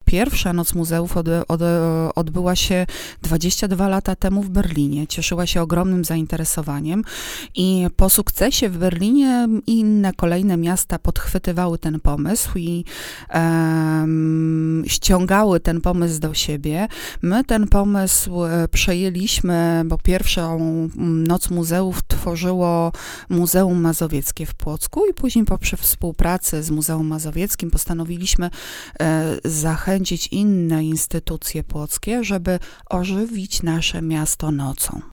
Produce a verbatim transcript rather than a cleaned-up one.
pierwsza Noc Muzeów od, od, odbyła się dwadzieścia dwa lata temu w Berlinie. Cieszyła się ogromnym zainteresowaniem i po sukcesie w Berlinie inne kolejne miasta podchwytywały ten pomysł i um, ściągały ten pomysł do siebie. My ten pomysł przejęliśmy, bo pierwszą Noc Muzeów tworzyło Muzeum Mazowieckie w Płocku i później po współpracy z Muzeum Mazowieckim postanowiliśmy e, zachęcić inne instytucje płockie, żeby ożywić nasze miasto nocą.